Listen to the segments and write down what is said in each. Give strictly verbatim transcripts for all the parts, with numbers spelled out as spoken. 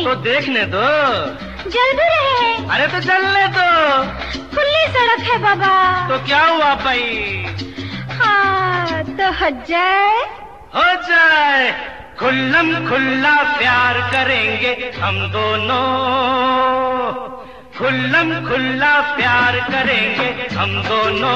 तो देखने दो। जल भी रहे हैं। अरे तो जलने दो। खुली सड़क है बाबा। तो क्या हुआ भाई? हाँ तो हो जाए। हो जाए। खुल्लम खुल्ला प्यार करेंगे हम दोनों, खुल्लम खुल्ला प्यार करेंगे हम दोनों,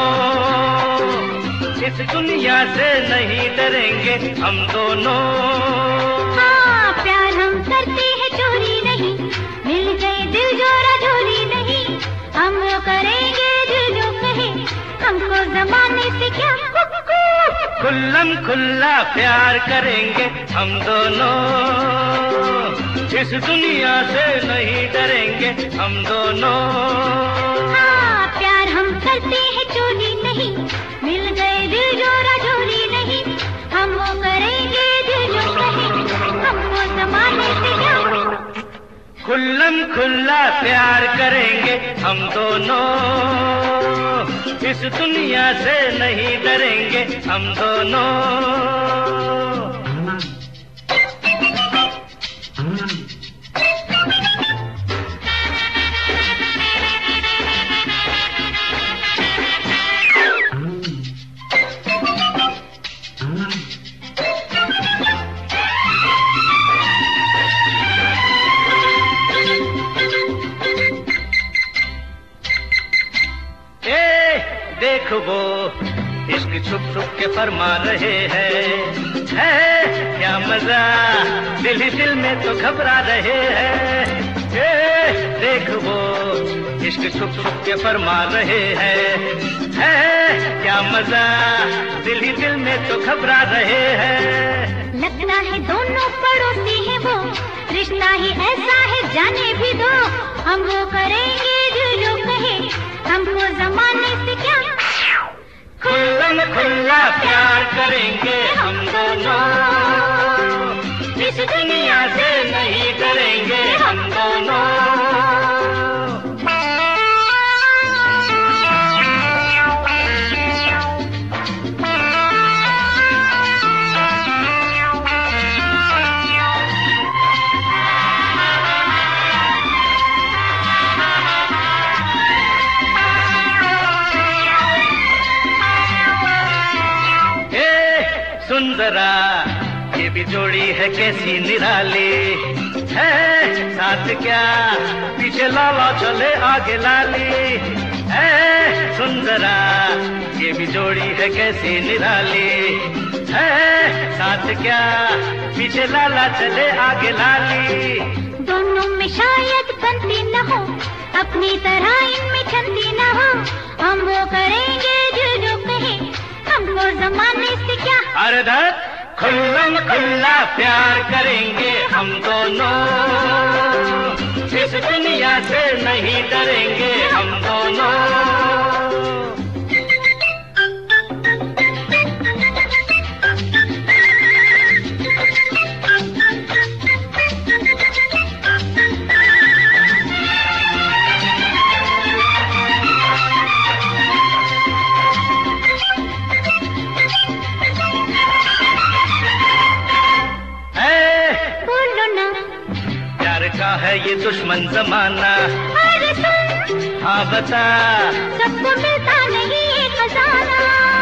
इस दुनिया से नहीं डरेंगे हम दोनों। हाँ प्यार हम करते हैं चोरी नहीं, मिल गए दिल जोरा जोरी नहीं, हम वो करेंगे दिल जो कहे, हमको जमाने से क्या। खुल्लम खुल्ला प्यार करेंगे हम दोनों, इस दुनिया से नहीं डरेंगे हम दोनों। हाँ प्यार हम करते हैं चोरी नहीं, मिल गए दिल जोरा जोरी नहीं, हम वो करेंगे दिल जो कहे, हमको जमाने से क्या। खुल्लम खुल्ला प्यार करेंगे हम दोनों, इस दुनिया से नहीं डरेंगे हम दोनों। देख वो इश्क छुप छुप के फरमा रहे हैं, है क्या मजा दिल ही दिल में तो घबरा रहे हैं। देख वो इश्क छुप छुप के फरमा रहे हैं, है क्या मजा दिल ही दिल में तो घबरा रहे हैं। लगता है दोनों पड़ोसी हैं वो, रिश्ता ही ऐसा है जाने भी दो, हम वो करेंगे जो जो कहे, हमको जमाने से क्या। खुल्लम खुल्ला प्यार करेंगे हम दोनों, इस दुनिया से नहीं डरेंगे हम दोनों। सुंदरा ये भी जोड़ी है कैसी निराली, है साथ क्या पीछे लाला चले आगे लाली। है सुंदरा ये भी जोड़ी है कैसी निराली, है साथ क्या पीछे लाला चले आगे लाली। दोनों में शायद बनती न हो, अपनी तरह इनमें छंदी न हो, हम वो करेंगे जो जो कहे, हमको जमाने से क्या। अरे धत खुल्लम खुल्ला प्यार करेंगे हम दोनों, इस दुनिया से नहीं डरेंगे हम दोनों। है ये दुश्मन जमाना, हाँ बता सबको मिलता नहीं ये खजाना।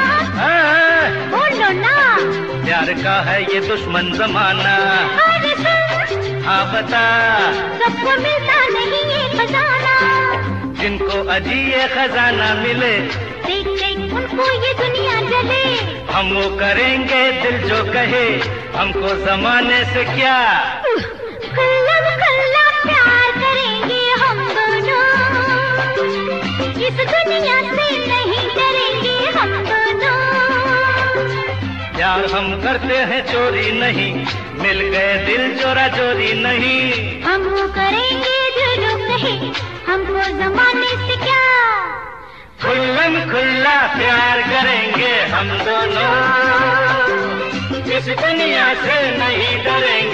बोलो ना प्यार का है ये दुश्मन जमाना, हाँ बता सबको मिलता नहीं ये खजाना। जिनको अजी ये खजाना मिले, देख देख उनको ये दुनिया जले, हम वो करेंगे दिल जो कहे, हमको जमाने से क्या। खुल्लम खुल्ला प्यार करेंगे हम दोनों, इस दुनिया से नहीं डरेंगे हम दोनों। प्यार हम करते हैं चोरी नहीं, मिल गए दिल चोरा चोरी नहीं, हम वो करेंगे जो जो कहे, हमको जमाने से क्या। खुल्लम खुल्ला प्यार करेंगे हम दोनों, इस दुनिया से नहीं डरेंगे।